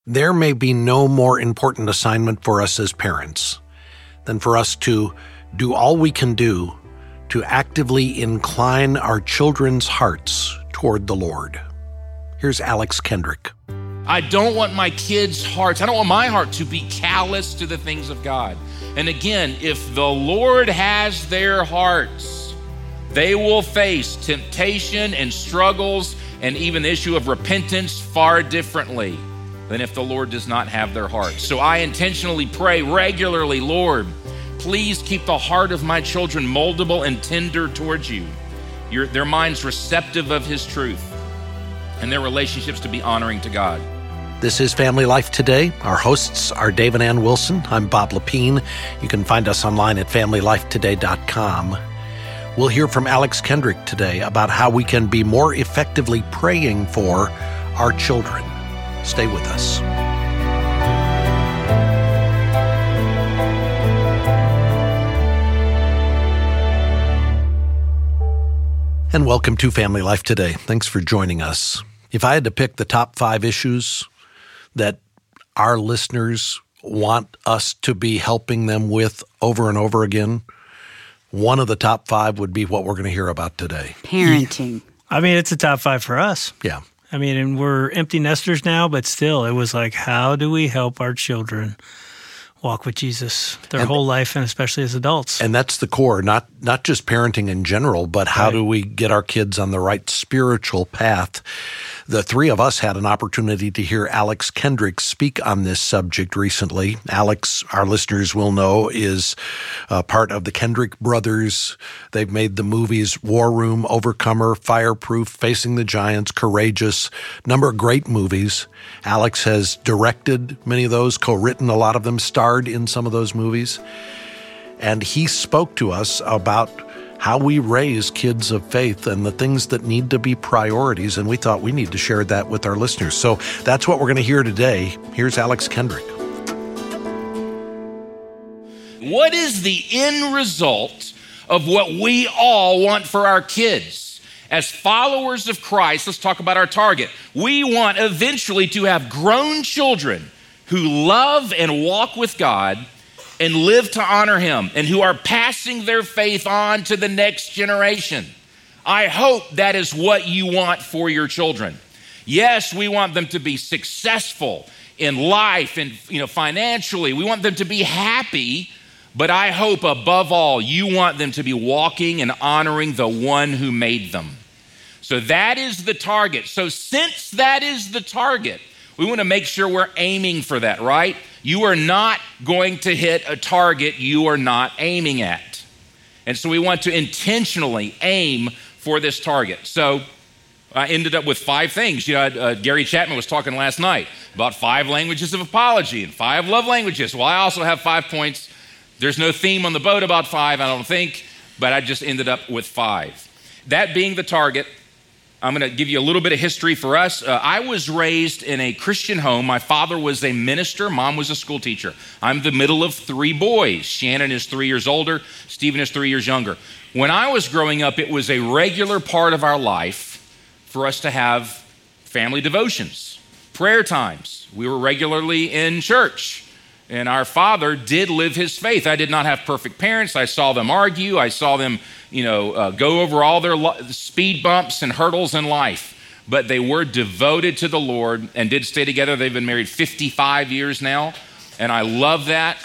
There may be no more important assignment for us as parents than for us to do all we can do to actively incline our children's hearts toward the Lord. Here's Alex Kendrick. I don't want my kids' hearts, I don't want my heart to be callous to the things of God. And again, if the Lord has their hearts, they will face temptation and struggles and even the issue of repentance far differently than if the Lord does not have their hearts. So I intentionally pray regularly, Lord, please keep the heart of my children moldable and tender towards you. Their minds receptive of His truth and their relationships to be honoring to God. This is Family Life Today. Our hosts are Dave and Ann Wilson. I'm Bob Lepine. You can find us online at familylifetoday.com. We'll hear from Alex Kendrick today about how we can be more effectively praying for our children. Stay with us. And welcome to Family Life Today. Thanks for joining us. If I had to pick the top 5 issues that our listeners want us to be helping them with over and over again, one of the top 5 would be what we're going to hear about today. Parenting. I mean, it's a top 5 for us. Yeah. I mean, and we're empty nesters now, but still, it was like, how do we help our children walk with Jesus their whole life, and especially as adults? And that's the core, not just parenting in general, but how do we get our kids on the right spiritual path? The three of us had an opportunity to hear Alex Kendrick speak on this subject recently. Alex, our listeners will know, is part of the Kendrick brothers. They've made the movies War Room, Overcomer, Fireproof, Facing the Giants, Courageous, number of great movies. Alex has directed many of those, co-written a lot of them, starred in some of those movies. And he spoke to us about how we raise kids of faith and the things that need to be priorities, and we thought we need to share that with our listeners. So that's what we're going to hear today. Here's Alex Kendrick. What is the end result of what we all want for our kids? As followers of Christ, let's talk about our target. We want eventually to have grown children who love and walk with God and live to honor Him, and who are passing their faith on to the next generation. I hope that is what you want for your children. Yes, we want them to be successful in life and financially. We want them to be happy, but I hope above all, you want them to be walking and honoring the one who made them. So that is the target. So since that is the target, we want to make sure we're aiming for that, right? You are not going to hit a target you are not aiming at. And so we want to intentionally aim for this target. So I ended up with 5 things. Gary Chapman was talking last night about 5 languages of apology and 5 love languages. Well, I also have 5 points. There's no theme on the boat about 5, I don't think, but I just ended up with 5. That being the target, I'm going to give you a little bit of history for us. I was raised in a Christian home. My father was a minister. Mom was a school teacher. I'm the middle of 3 boys. Shannon is 3 years older. Stephen is 3 years younger. When I was growing up, it was a regular part of our life for us to have family devotions, prayer times. We were regularly in church. And our father did live his faith. I did not have perfect parents. I saw them argue. I saw them, go over all their speed bumps and hurdles in life. But they were devoted to the Lord and did stay together. They've been married 55 years now, and I love that.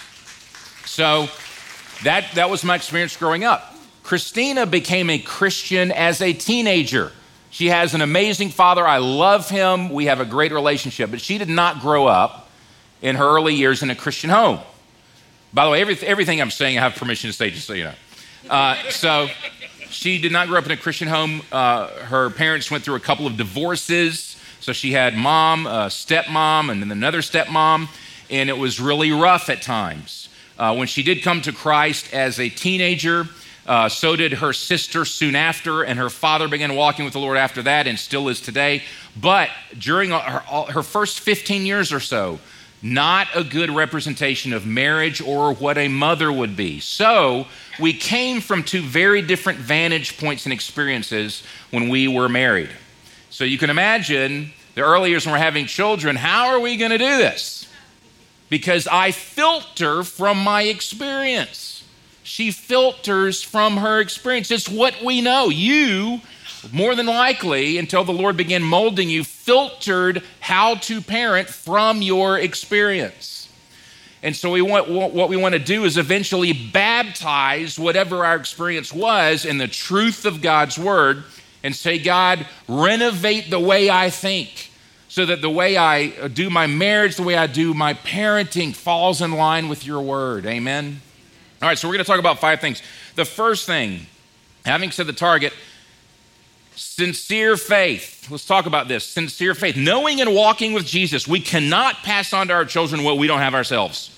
So that was my experience growing up. Christina became a Christian as a teenager. She has an amazing father. I love him. We have a great relationship. But she did not grow up in her early years in a Christian home. By the way, everything I'm saying I have permission to say, just so you know. So she did not grow up in a Christian home. Her parents went through a couple of divorces. So she had mom, stepmom, and then another stepmom, and it was really rough at times. When she did come to Christ as a teenager, so did her sister soon after, and her father began walking with the Lord after that and still is today. But during her first 15 years or so, not a good representation of marriage or what a mother would be. So we came from 2 very different vantage points and experiences when we were married. So you can imagine the early years when we're having children, how are we going to do this? Because I filter from my experience. She filters from her experience. It's what we know. You, more than likely, until the Lord began molding you, filtered how to parent from your experience. And so what we want to do is eventually baptize whatever our experience was in the truth of God's word and say, God, renovate the way I think so that the way I do my marriage, the way I do my parenting falls in line with your word. Amen? All right, so we're going to talk about 5 things. The first thing, having said the target, sincere faith. Let's talk about this. Sincere faith. Knowing and walking with Jesus. We cannot pass on to our children what we don't have ourselves.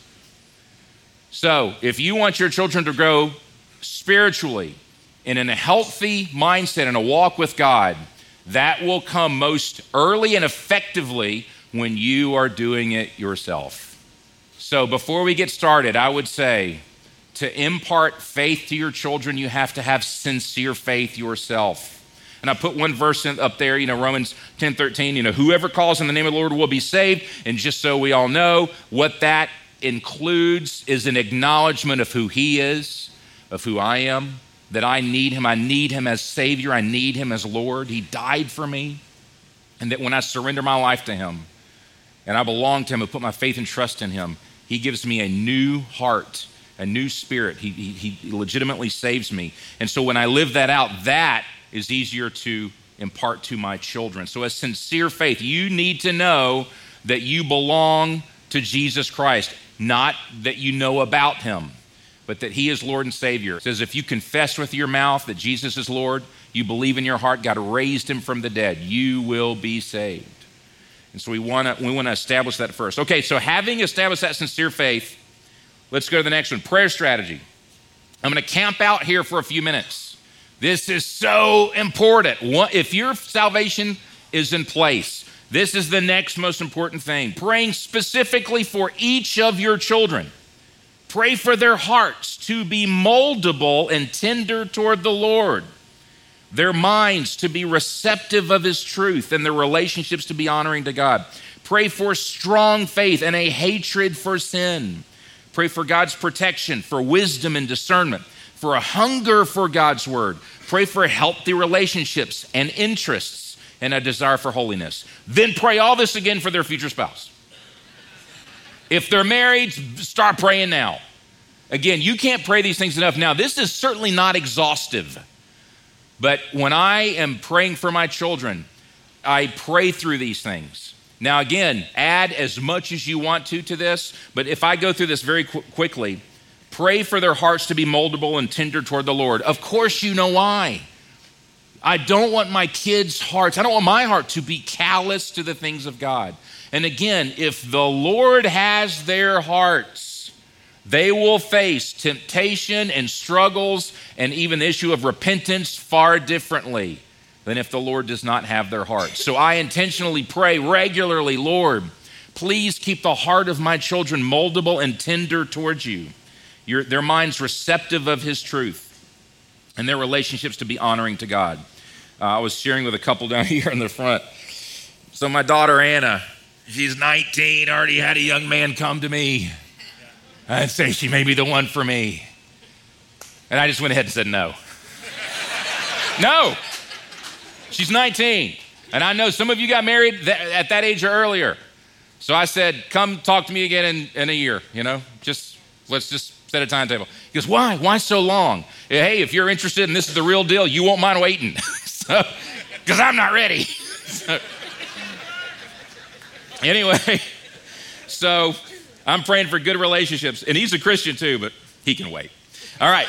So if you want your children to grow spiritually and in a healthy mindset and a walk with God, that will come most early and effectively when you are doing it yourself. So before we get started, I would say to impart faith to your children, you have to have sincere faith yourself. And I put one verse up there, Romans 10:13, whoever calls on the name of the Lord will be saved. And just so we all know, what that includes is an acknowledgement of who he is, of who I am, that I need him. I need him as Savior. I need him as Lord. He died for me. And that when I surrender my life to him and I belong to him and put my faith and trust in him, he gives me a new heart, a new spirit. He legitimately saves me. And so when I live that out, that is easier to impart to my children. So a sincere faith, you need to know that you belong to Jesus Christ, not that you know about him, but that he is Lord and Savior. It says if you confess with your mouth that Jesus is Lord, you believe in your heart God raised him from the dead, you will be saved. And so we want to establish that first. Okay, so having established that sincere faith, let's go to the next one, prayer strategy. I'm going to camp out here for a few minutes. This is so important. If your salvation is in place, this is the next most important thing. Praying specifically for each of your children. Pray for their hearts to be moldable and tender toward the Lord. Their minds to be receptive of his truth and their relationships to be honoring to God. Pray for strong faith and a hatred for sin. Pray for God's protection, for wisdom and discernment, for a hunger for God's word. Pray for healthy relationships and interests and a desire for holiness. Then pray all this again for their future spouse. If they're married, start praying now. Again, you can't pray these things enough. Now, this is certainly not exhaustive, but when I am praying for my children, I pray through these things. Now, again, add as much as you want to this, but if I go through this very quickly, pray for their hearts to be moldable and tender toward the Lord. Of course, you know why. I don't want my kids' hearts, I don't want my heart to be callous to the things of God. And again, if the Lord has their hearts, they will face temptation and struggles and even the issue of repentance far differently than if the Lord does not have their hearts. So I intentionally pray regularly, Lord, please keep the heart of my children moldable and tender towards you. Their minds receptive of his truth and their relationships to be honoring to God. I was sharing with a couple down here in the front. So my daughter, Anna, she's 19, already had a young man come to me and say she may be the one for me. And I just went ahead and said no. No. She's 19. And I know some of you got married at that age or earlier. So I said, come talk to me again in a year, let's just set a timetable. He goes, why? Why so long? Hey, if you're interested and this is the real deal, you won't mind waiting. Because I'm not ready. Anyway, so I'm praying for good relationships. And he's a Christian too, but he can wait. All right.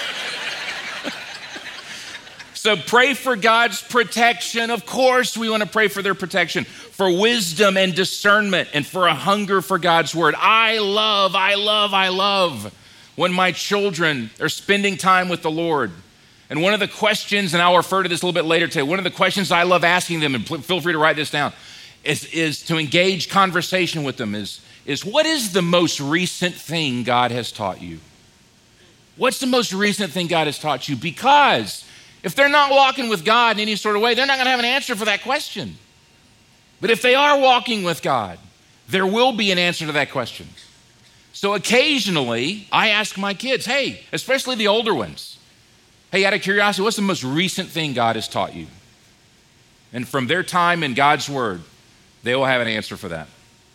So pray for God's protection. Of course, we want to pray for their protection, for wisdom and discernment, and for a hunger for God's word. I love when my children are spending time with the Lord. And one of the questions, and I'll refer to this a little bit later today, one of the questions I love asking them, and feel free to write this down, is to engage conversation with them, is what is the most recent thing God has taught you? What's the most recent thing God has taught you? Because if they're not walking with God in any sort of way, they're not going to have an answer for that question. But if they are walking with God, there will be an answer to that question. So occasionally, I ask my kids, hey, especially the older ones, hey, out of curiosity, what's the most recent thing God has taught you? And from their time in God's Word, they will have an answer for that.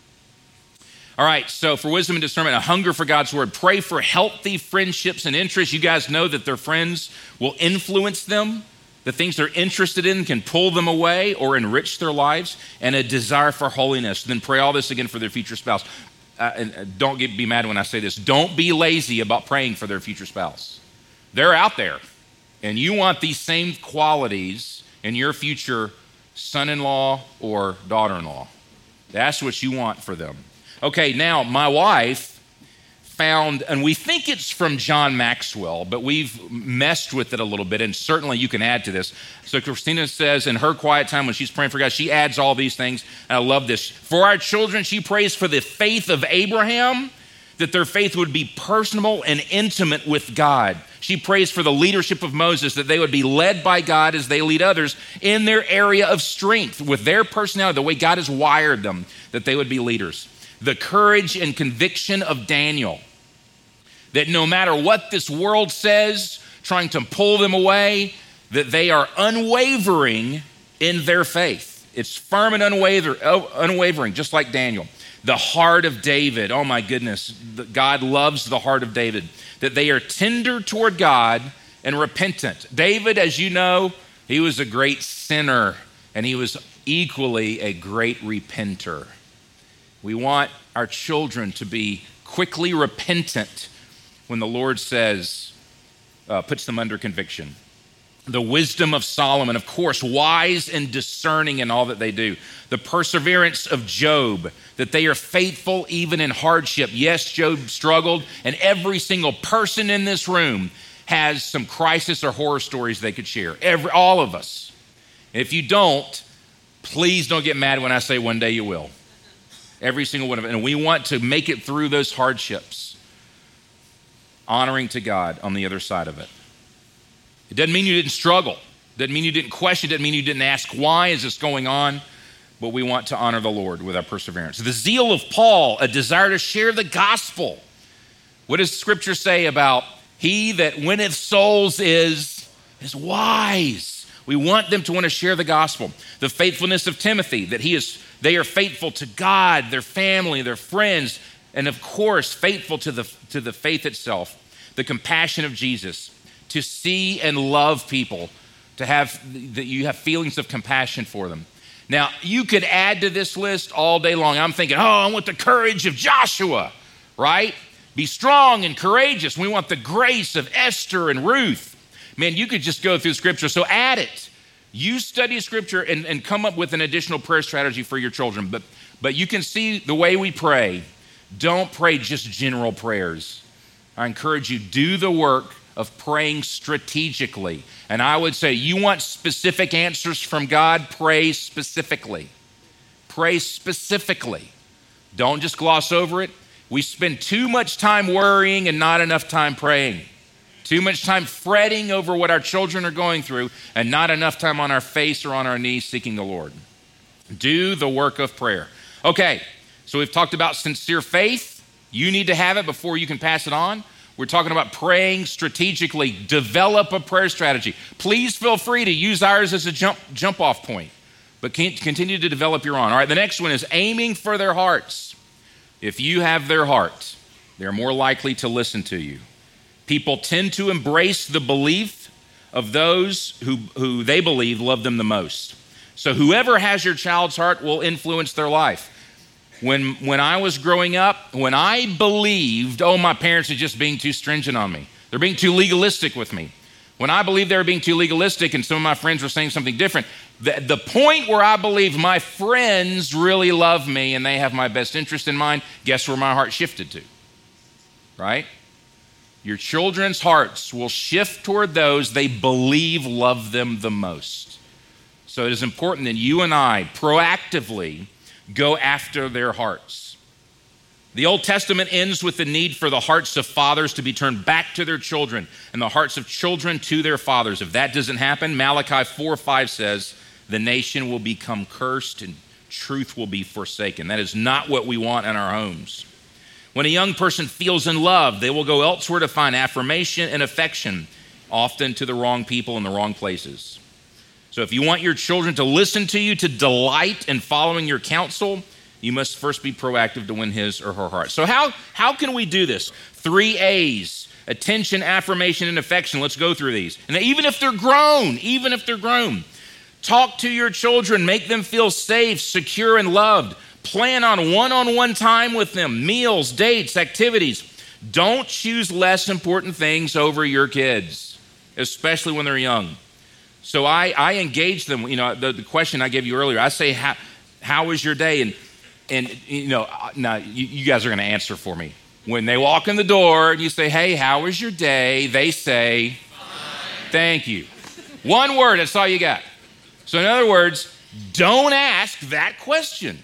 All right, so for wisdom and discernment, a hunger for God's Word. Pray for healthy friendships and interests. You guys know that their friends will influence them. The things they're interested in can pull them away or enrich their lives, and a desire for holiness. Then pray all this again for their future spouse. And don't be mad when I say this. Don't be lazy about praying for their future spouse. They're out there, and you want these same qualities in your future son-in-law or daughter-in-law. That's what you want for them. Okay, now my wife found, and we think it's from John Maxwell, but we've messed with it a little bit, and certainly you can add to this. So Christina says in her quiet time when she's praying for God, she adds all these things, and I love this. For our children, she prays for the faith of Abraham, that their faith would be personal and intimate with God. She prays for the leadership of Moses, that they would be led by God as they lead others in their area of strength, with their personality, the way God has wired them, that they would be leaders. The courage and conviction of Daniel, that no matter what this world says, trying to pull them away, that they are unwavering in their faith. It's firm and unwavering, just like Daniel. The heart of David, oh my goodness, God loves the heart of David, that they are tender toward God and repentant. David, as you know, he was a great sinner, and he was equally a great repenter. We want our children to be quickly repentant when the Lord says, puts them under conviction. The wisdom of Solomon, of course, wise and discerning in all that they do. The perseverance of Job, that they are faithful even in hardship. Yes, Job struggled, and every single person in this room has some crisis or horror stories they could share. All of us. If you don't, please don't get mad when I say one day you will. Every single one of it. And we want to make it through those hardships, honoring to God on the other side of it. It doesn't mean you didn't struggle. It doesn't mean you didn't question. It doesn't mean you didn't ask, why is this going on? But we want to honor the Lord with our perseverance. The zeal of Paul, a desire to share the gospel. What does Scripture say about he that winneth souls is wise? We want them to want to share the gospel. The faithfulness of Timothy, that they are faithful to God, their family, their friends, and of course, faithful to the faith itself. The compassion of Jesus, to see and love people, that you have feelings of compassion for them. Now, you could add to this list all day long. I'm thinking, I want the courage of Joshua, right? Be strong and courageous. We want the grace of Esther and Ruth. Man, you could just go through Scripture, so add it. You study Scripture and come up with an additional prayer strategy for your children. But you can see the way we pray. Don't pray just general prayers. I encourage you, do the work of praying strategically. And I would say, you want specific answers from God, pray specifically. Pray specifically. Don't just gloss over it. We spend too much time worrying and not enough time praying. Too much time fretting over what our children are going through and not enough time on our face or on our knees seeking the Lord. Do the work of prayer. Okay, so we've talked about sincere faith. You need to have it before you can pass it on. We're talking about praying strategically. Develop a prayer strategy. Please feel free to use ours as a jump off point, but continue to develop your own. All right, the next one is aiming for their hearts. If you have their heart, they're more likely to listen to you. People tend to embrace the belief of those who they believe love them the most. So whoever has your child's heart will influence their life. When I was growing up, when I believed, my parents are just being too stringent on me. They're being too legalistic with me. When I believed they were being too legalistic and some of my friends were saying something different, the point where I believed my friends really love me and they have my best interest in mind, guess where my heart shifted to, right? Your children's hearts will shift toward those they believe love them the most. So it is important that you and I proactively go after their hearts. The Old Testament ends with the need for the hearts of fathers to be turned back to their children and the hearts of children to their fathers. If that doesn't happen, Malachi 4:5 says, the nation will become cursed and truth will be forsaken. That is not what we want in our homes. When a young person feels in love, they will go elsewhere to find affirmation and affection, often to the wrong people in the wrong places. So if you want your children to listen to you, to delight in following your counsel, you must first be proactive to win his or her heart. So how can we do this? 3 A's: attention, affirmation, and affection. Let's go through these. And even if they're grown, talk to your children, make them feel safe, secure, and loved. Plan on one-on-one time with them, meals, dates, activities. Don't choose less important things over your kids, especially when they're young. So I engage them. The question I gave you earlier, I say, how was your day? And now you guys are going to answer for me. When they walk in the door and you say, hey, how was your day? They say, fine. Thank you. One word, that's all you got. So in other words, don't ask that question.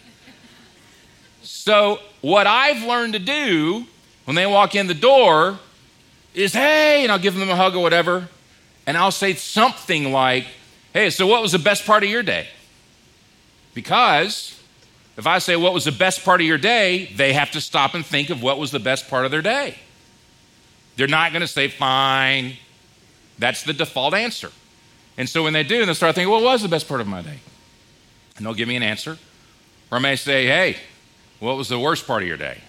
So what I've learned to do when they walk in the door is, hey, and I'll give them a hug or whatever. And I'll say something like, hey, so what was the best part of your day? Because if I say, what was the best part of your day, they have to stop and think of what was the best part of their day. They're not going to say, fine. That's the default answer. And so when they do, they'll start thinking, what was the best part of my day? And they'll give me an answer. Or I may say, hey, what was the worst part of your day?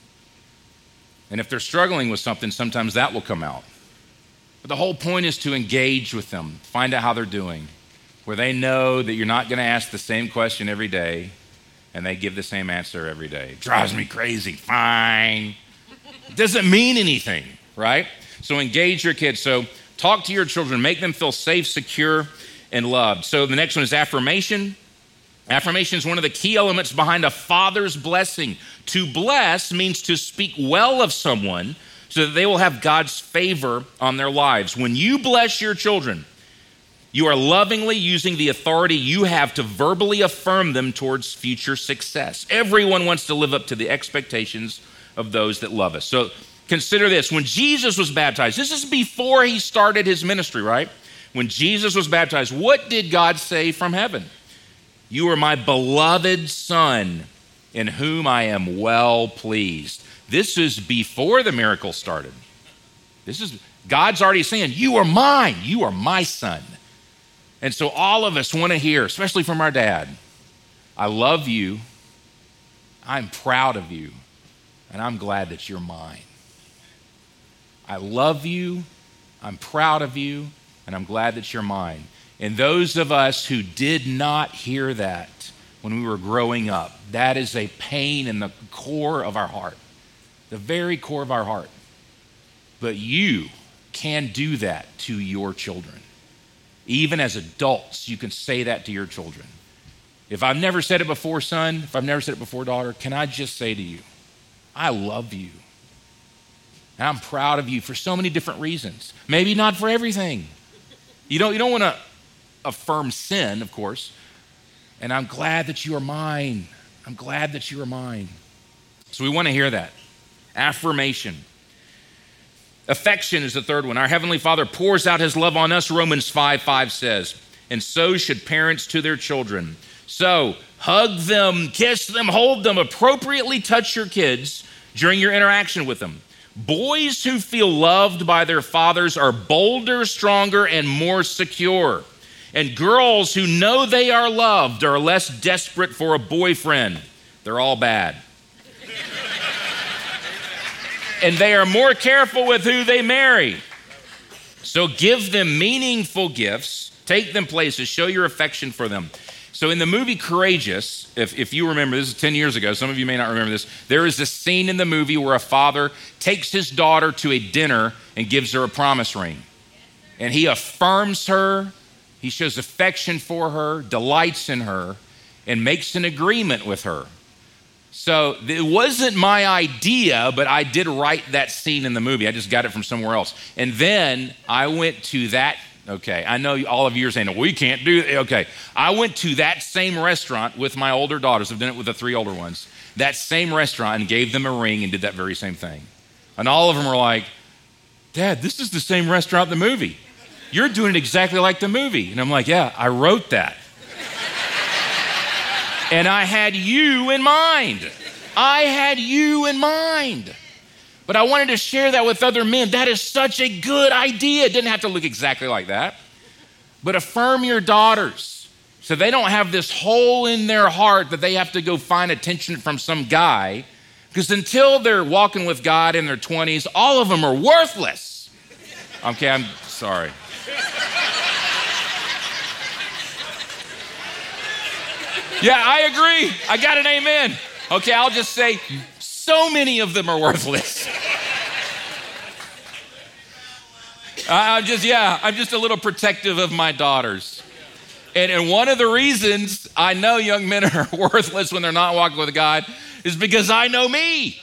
And if they're struggling with something, sometimes that will come out. But the whole point is to engage with them, find out how they're doing, where they know that you're not going to ask the same question every day, and they give the same answer every day. Drives me crazy. Fine. It doesn't mean anything, right? So engage your kids. So talk to your children. Make them feel safe, secure, and loved. So the next one is affirmation. Affirmation is one of the key elements behind a father's blessing. To bless means to speak well of someone so that they will have God's favor on their lives. When you bless your children, you are lovingly using the authority you have to verbally affirm them towards future success. Everyone wants to live up to the expectations of those that love us. So consider this. When Jesus was baptized, this is before he started his ministry, right? When Jesus was baptized, what did God say from heaven? You are my beloved Son, in whom I am well pleased. This is before the miracle started. God's already saying, you are mine. You are my son. And so all of us want to hear, especially from our dad, I love you. I'm proud of you. And I'm glad that you're mine. I love you. I'm proud of you. And I'm glad that you're mine. And those of us who did not hear that when we were growing up, that is a pain in the core of our heart. The very core of our heart. But you can do that to your children. Even as adults, you can say that to your children. If I've never said it before, son, if I've never said it before, daughter, can I just say to you, I love you. And I'm proud of you for so many different reasons. Maybe not for everything. You don't want to affirm sin, of course. And I'm glad that you are mine. I'm glad that you are mine. So we want to hear that. Affirmation. Affection is the third one. Our Heavenly Father pours out his love on us, Romans 5:5 says. And so should parents to their children. So hug them, kiss them, hold them, appropriately touch your kids during your interaction with them. Boys who feel loved by their fathers are bolder, stronger, and more secure. And girls who know they are loved are less desperate for a boyfriend. They're all bad. And they are more careful with who they marry. So give them meaningful gifts, take them places, show your affection for them. So in the movie Courageous, if you remember, this is 10 years ago, some of you may not remember this, there is this scene in the movie where a father takes his daughter to a dinner and gives her a promise ring. And he affirms her, he shows affection for her, delights in her, and makes an agreement with her. So it wasn't my idea, but I did write that scene in the movie. I just got it from somewhere else. And then I went to that, okay, I know all of you are saying, we can't do it. Okay, I went to that same restaurant with my older daughters. I've done it with the 3 older ones. That same restaurant, and gave them a ring and did that very same thing. And all of them were like, Dad, this is the same restaurant in the movie. You're doing it exactly like the movie. And I'm like, yeah, I wrote that. And I had you in mind. I had you in mind. But I wanted to share that with other men. That is such a good idea. It didn't have to look exactly like that. But affirm your daughters so they don't have this hole in their heart that they have to go find attention from some guy. Because until they're walking with God in their 20s, all of them are worthless. Okay, I'm sorry. Yeah, I agree. I got an amen. Okay, I'll just say so many of them are worthless. I'm just a little protective of my daughters. And one of the reasons I know young men are worthless when they're not walking with God is because I know me.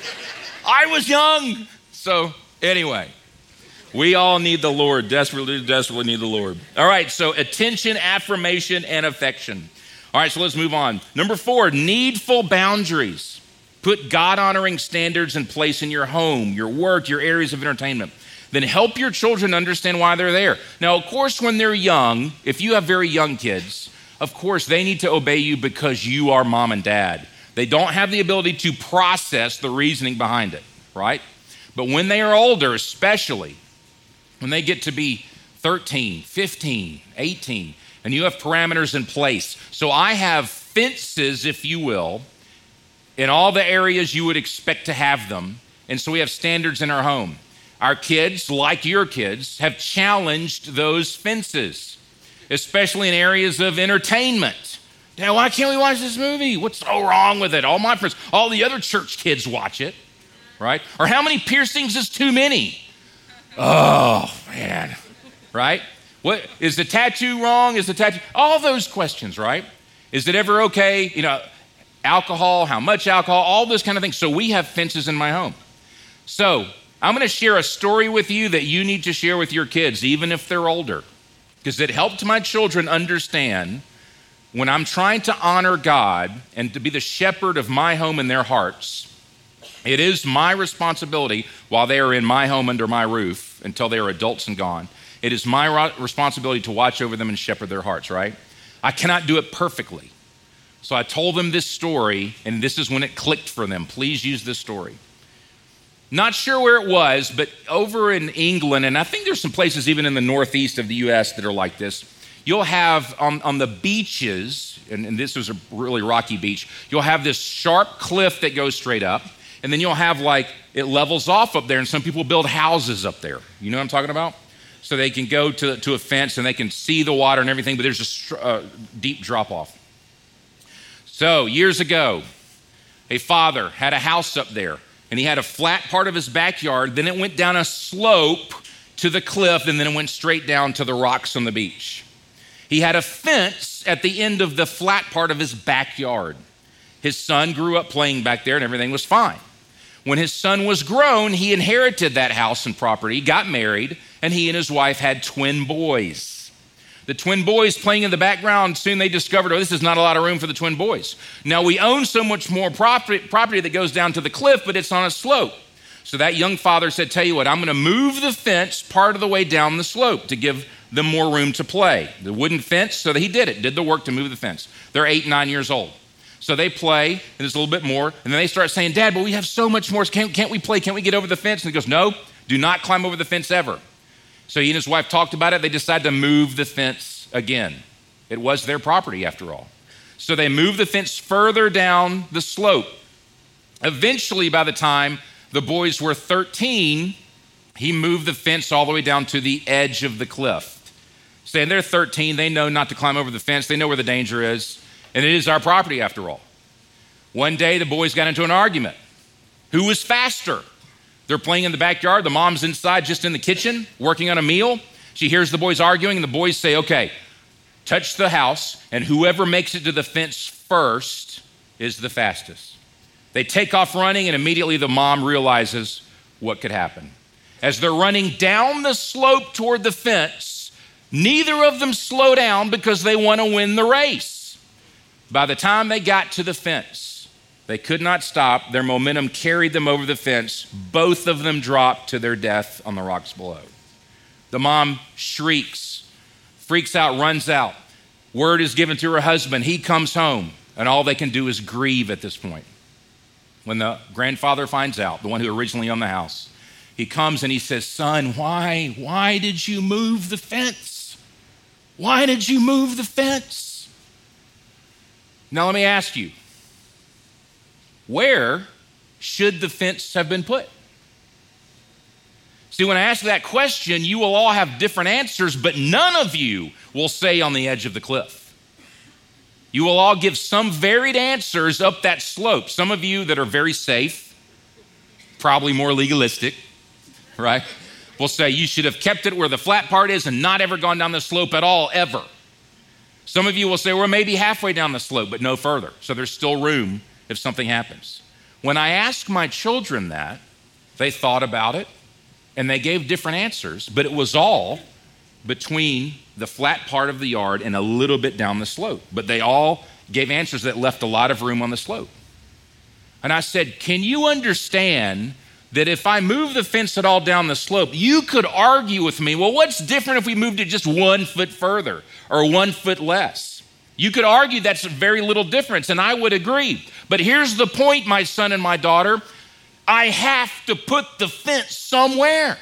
I was young. So anyway, we all need the Lord, desperately need the Lord. All right, so attention, affirmation, and affection. All right, so let's move on. Number 4, needful boundaries. Put God-honoring standards in place in your home, your work, your areas of entertainment. Then help your children understand why they're there. Now, of course, when they're young, if you have very young kids, of course, they need to obey you because you are mom and dad. They don't have the ability to process the reasoning behind it, right? But when they are older, especially when they get to be 13, 15, 18, and you have parameters in place. So I have fences, if you will, in all the areas you would expect to have them. And so we have standards in our home. Our kids, like your kids, have challenged those fences, especially in areas of entertainment. Dad, why can't we watch this movie? What's so wrong with it? All my friends, all the other church kids watch it, right? Or how many piercings is too many? Oh, man, right? What is the tattoo wrong? Is the tattoo? All those questions, right? Is it ever okay? Alcohol, how much alcohol, all those kind of things. So we have fences in my home. So I'm going to share a story with you that you need to share with your kids, even if they're older, because it helped my children understand when I'm trying to honor God and to be the shepherd of my home in their hearts, it is my responsibility while they are in my home under my roof until they are adults and gone. It is my responsibility to watch over them and shepherd their hearts, right? I cannot do it perfectly. So I told them this story, and this is when it clicked for them. Please use this story. Not sure where it was, but over in England, and I think there's some places even in the northeast of the U.S. that are like this, you'll have on the beaches, and this was a really rocky beach, you'll have this sharp cliff that goes straight up, and then you'll have it levels off up there, and some people build houses up there. You know what I'm talking about? So they can go to a fence and they can see the water and everything, but there's a deep drop off. So years ago, a father had a house up there, and he had a flat part of his backyard, then it went down a slope to the cliff, and then it went straight down to the rocks on the beach. He had a fence at the end of the flat part of his backyard. His son grew up playing back there, and everything was fine. When his son was grown, he inherited that house and property, got married, and he and his wife had twin boys. The twin boys playing in the background, soon they discovered, this is not a lot of room for the twin boys. Now we own so much more property that goes down to the cliff, but it's on a slope. So that young father said, tell you what, I'm going to move the fence part of the way down the slope to give them more room to play. The wooden fence, so he did the work to move the fence. They're 8, 9 years old. So they play, and there's a little bit more, and then they start saying, Dad, but we have so much more. Can't we play? Can't we get over the fence? And he goes, no, do not climb over the fence ever. So he and his wife talked about it. They decided to move the fence again. It was their property after all. So they moved the fence further down the slope. Eventually, by the time the boys were 13, he moved the fence all the way down to the edge of the cliff. Saying they're 13, they know not to climb over the fence. They know where the danger is. And it is our property after all. One day, the boys got into an argument. Who was faster? They're playing in the backyard. The mom's inside just in the kitchen working on a meal. She hears the boys arguing, and the boys say, okay, touch the house, and whoever makes it to the fence first is the fastest. They take off running, and immediately the mom realizes what could happen. As they're running down the slope toward the fence, neither of them slow down because they want to win the race. By the time they got to the fence, they could not stop. Their momentum carried them over the fence. Both of them dropped to their death on the rocks below. The mom shrieks, freaks out, runs out. Word is given to her husband. He comes home. And all they can do is grieve at this point. When the grandfather finds out, the one who originally owned the house, he comes and he says, son, why did you move the fence? Why did you move the fence? Now let me ask you, where should the fence have been put? See, when I ask that question, you will all have different answers, but none of you will say on the edge of the cliff. You will all give some varied answers up that slope. Some of you that are very safe, probably more legalistic, right? Will say you should have kept it where the flat part is and not ever gone down the slope at all, ever. Some of you will say, we're maybe halfway down the slope, but no further. So there's still room if something happens. When I asked my children that, they thought about it and they gave different answers, but it was all between the flat part of the yard and a little bit down the slope. But they all gave answers that left a lot of room on the slope. And I said, can you understand that if I move the fence at all down the slope, you could argue with me, well, what's different if we moved it just 1 foot further or 1 foot less? You could argue that's a very little difference, and I would agree. But here's the point, my son and my daughter. I have to put the fence somewhere.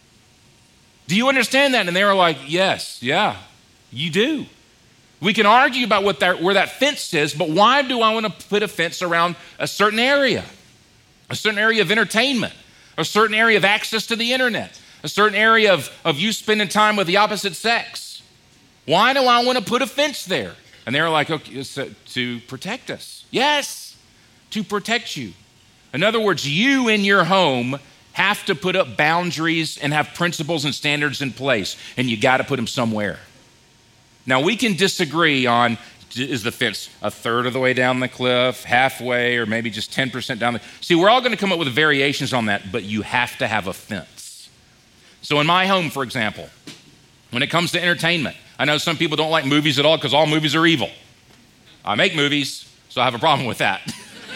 Do you understand that? And they were like, yes, yeah, you do. We can argue about where that fence is, but why do I want to put a fence around a certain area of entertainment, a certain area of access to the internet, a certain area of you spending time with the opposite sex? Why do I want to put a fence there? And they were like, okay, to protect us. Yes, to protect you. In other words, you in your home have to put up boundaries and have principles and standards in place, and you got to put them somewhere. Now, we can disagree on, is the fence a third of the way down the cliff, halfway, or maybe just 10% down the... See, we're all going to come up with variations on that, but you have to have a fence. So in my home, for example, when it comes to entertainment, I know some people don't like movies at all because all movies are evil. I make movies, so I have a problem with that.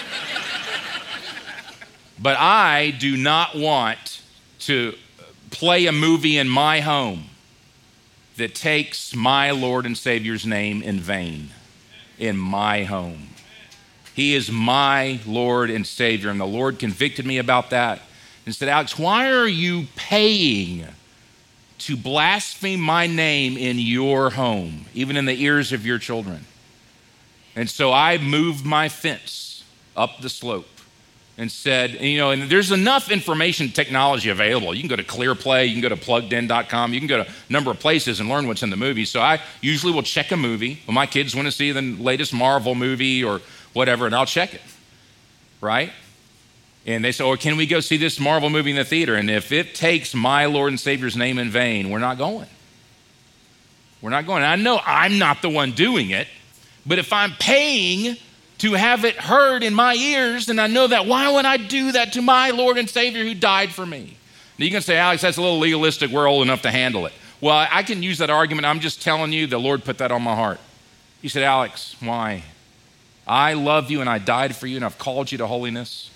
But I do not want to play a movie in my home that takes my Lord and Savior's name in vain in my home. He is my Lord and Savior, and the Lord convicted me about that and said, Alex, why are you paying to blaspheme my name in your home, even in the ears of your children? And so I moved my fence up the slope and said, and there's enough information technology available. You can go to ClearPlay, you can go to pluggedin.com, you can go to a number of places and learn what's in the movie. So I usually will check a movie when my kids want to see the latest Marvel movie or whatever, and I'll check it, right? And they say, oh, can we go see this Marvel movie in the theater? And if it takes my Lord and Savior's name in vain, we're not going. We're not going. And I know I'm not the one doing it, but if I'm paying to have it heard in my ears, and I know that, why would I do that to my Lord and Savior who died for me? Now you can say, Alex, that's a little legalistic. We're old enough to handle it. Well, I can use that argument. I'm just telling you, the Lord put that on my heart. He said, Alex, why? I love you and I died for you and I've called you to holiness.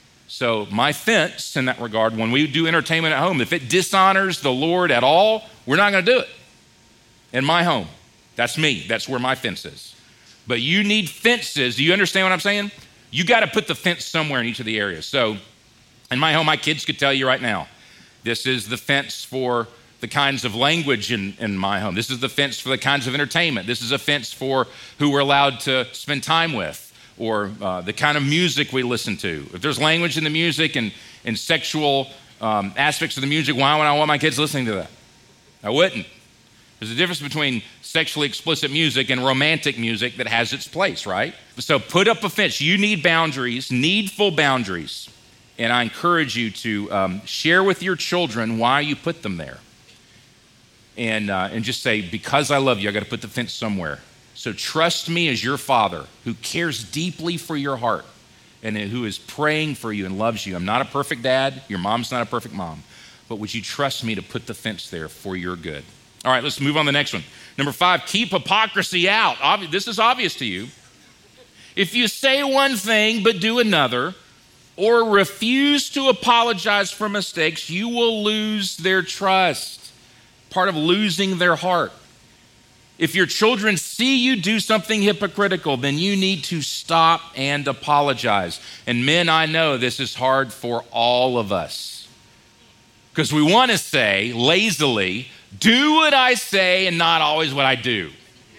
So my fence in that regard, when we do entertainment at home, if it dishonors the Lord at all, we're not going to do it in my home. That's me. That's where my fence is. But you need fences. Do you understand what I'm saying? You got to put the fence somewhere in each of the areas. So in my home, my kids could tell you right now, this is the fence for the kinds of language in my home. This is the fence for the kinds of entertainment. This is a fence for who we're allowed to spend time with, or the kind of music we listen to. If there's language in the music and sexual aspects of the music, why would I want my kids listening to that? I wouldn't. There's a difference between sexually explicit music and romantic music that has its place, right? So put up a fence. You need boundaries, needful boundaries. And I encourage you to share with your children why you put them there. And just say, because I love you, I got to put the fence somewhere. So trust me as your father who cares deeply for your heart and who is praying for you and loves you. I'm not a perfect dad. Your mom's not a perfect mom. But would you trust me to put the fence there for your good? All right, let's move on to the next one. Number 5, keep hypocrisy out. This is obvious to you. If you say one thing but do another, or refuse to apologize for mistakes, you will lose their trust. Part of losing their heart. If your children see you do something hypocritical, then you need to stop and apologize. And men, I know this is hard for all of us, because we want to say lazily, do what I say and not always what I do.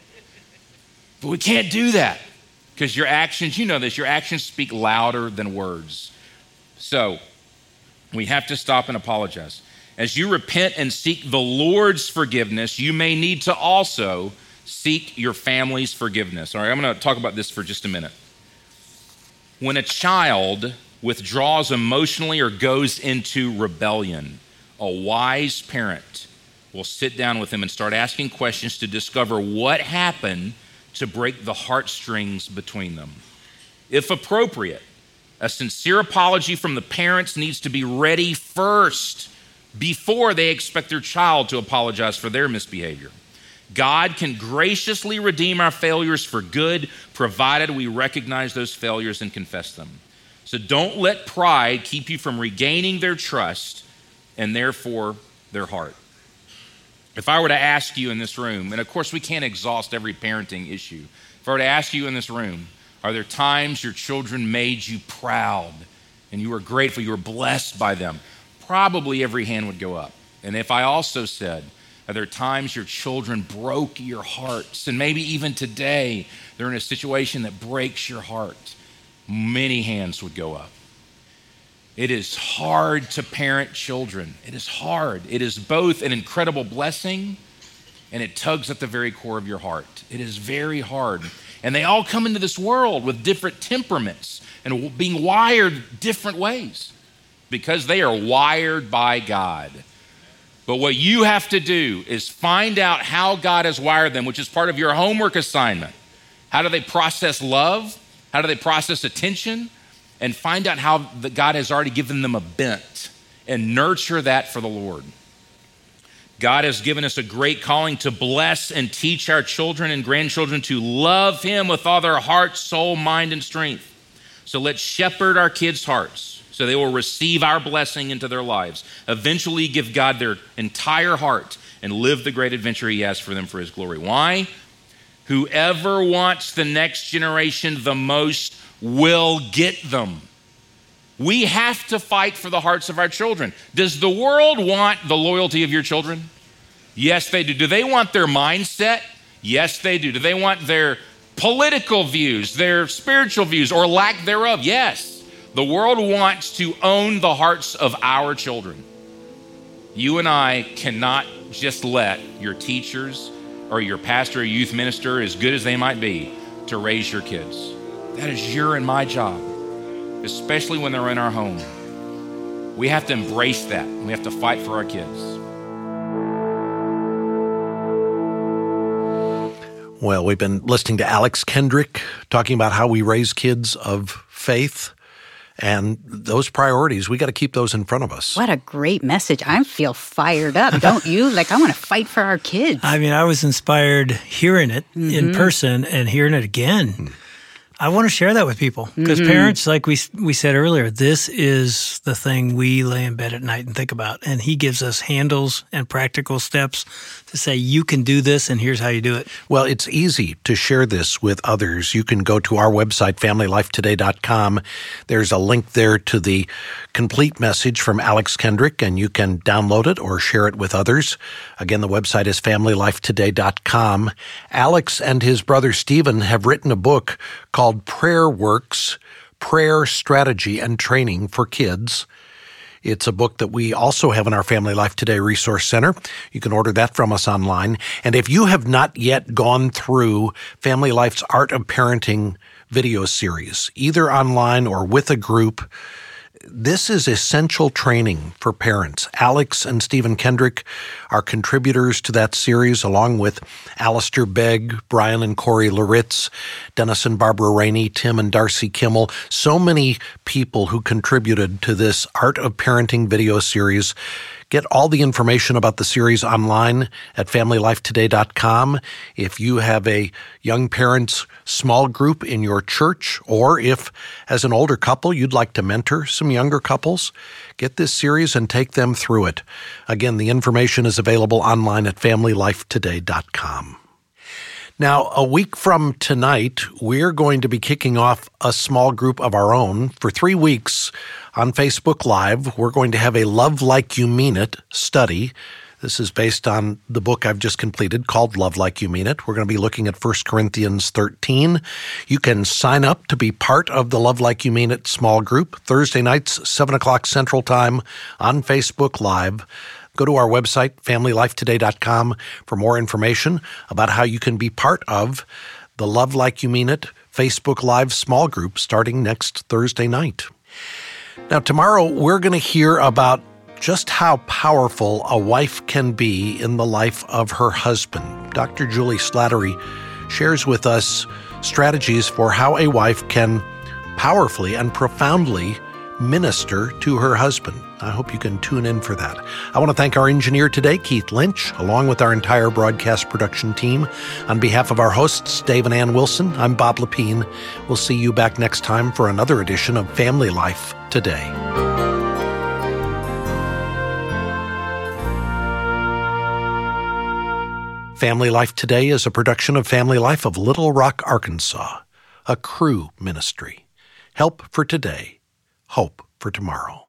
But we can't do that, because your actions, you know this, your actions speak louder than words. So we have to stop and apologize. As you repent and seek the Lord's forgiveness, you may need to also seek your family's forgiveness. All right, I'm going to talk about this for just a minute. When a child withdraws emotionally or goes into rebellion, a wise parent will sit down with them and start asking questions to discover what happened to break the heartstrings between them. If appropriate, a sincere apology from the parents needs to be ready first, before they expect their child to apologize for their misbehavior. God can graciously redeem our failures for good, provided we recognize those failures and confess them. So don't let pride keep you from regaining their trust and therefore their heart. If I were to ask you in this room, and of course we can't exhaust every parenting issue. If I were to ask you in this room, are there times your children made you proud and you were grateful, you were blessed by them? Probably every hand would go up. And if I also said, are there times your children broke your hearts? And maybe even today, they're in a situation that breaks your heart. Many hands would go up. It is hard to parent children. It is hard. It is both an incredible blessing and it tugs at the very core of your heart. It is very hard. And they all come into this world with different temperaments and being wired different ways, because they are wired by God. But what you have to do is find out how God has wired them, which is part of your homework assignment. How do they process love? How do they process attention? And find out how God has already given them a bent and nurture that for the Lord. God has given us a great calling to bless and teach our children and grandchildren to love Him with all their heart, soul, mind, and strength. So let's shepherd our kids' hearts, so they will receive our blessing into their lives, eventually give God their entire heart, and live the great adventure He has for them for His glory. Why? Whoever wants the next generation the most will get them. We have to fight for the hearts of our children. Does the world want the loyalty of your children? Yes, they do. Do they want their mindset? Yes, they do. Do they want their political views, their spiritual views, or lack thereof? Yes. The world wants to own the hearts of our children. You and I cannot just let your teachers or your pastor or youth minister, as good as they might be, to raise your kids. That is your and my job, especially when they're in our home. We have to embrace that. We have to fight for our kids. Well, we've been listening to Alex Kendrick talking about how we raise kids of faith. And those priorities, we got to keep those in front of us. What a great message. I feel fired up, don't you? Like, I want to fight for our kids. I mean, I was inspired hearing it in person and hearing it again. I want to share that with people because parents, like we said earlier, this is the thing we lay in bed at night and think about. And he gives us handles and practical steps to say, you can do this and here's how you do it. Well, it's easy to share this with others. You can go to our website, FamilyLifeToday.com. There's a link there to the complete message from Alex Kendrick, and you can download it or share it with others. Again, the website is FamilyLifeToday.com. Alex and his brother Stephen have written a book called Prayer Works, Prayer Strategy and Training for Kids. It's a book that we also have in our Family Life Today Resource Center. You can order that from us online. And if you have not yet gone through Family Life's Art of Parenting video series, either online or with a group, this is essential training for parents. Alex and Stephen Kendrick are contributors to that series, along with Alistair Begg, Brian and Corey Loritz, Dennis and Barbara Rainey, Tim and Darcy Kimmel. So many people who contributed to this Art of Parenting video series. Get all the information about the series online at FamilyLifeToday.com. If you have a young parents small group in your church, or if, as an older couple, you'd like to mentor some younger couples, get this series and take them through it. Again, the information is available online at FamilyLifeToday.com. Now, a week from tonight, we're going to be kicking off a small group of our own. For 3 weeks on Facebook Live, we're going to have a Love Like You Mean It study. This is based on the book I've just completed called Love Like You Mean It. We're going to be looking at 1 Corinthians 13. You can sign up to be part of the Love Like You Mean It small group, Thursday nights, 7 o'clock Central Time on Facebook Live. Go to our website, familylifetoday.com, for more information about how you can be part of the Love Like You Mean It Facebook Live small group starting next Thursday night. Now, tomorrow, we're going to hear about just how powerful a wife can be in the life of her husband. Dr. Julie Slattery shares with us strategies for how a wife can powerfully and profoundly minister to her husband. I hope you can tune in for that. I want to thank our engineer today, Keith Lynch, along with our entire broadcast production team. On behalf of our hosts, Dave and Ann Wilson, I'm Bob Lepine. We'll see you back next time for another edition of Family Life Today. Family Life Today is a production of Family Life of Little Rock, Arkansas, a Cru ministry. Help for today, hope for tomorrow.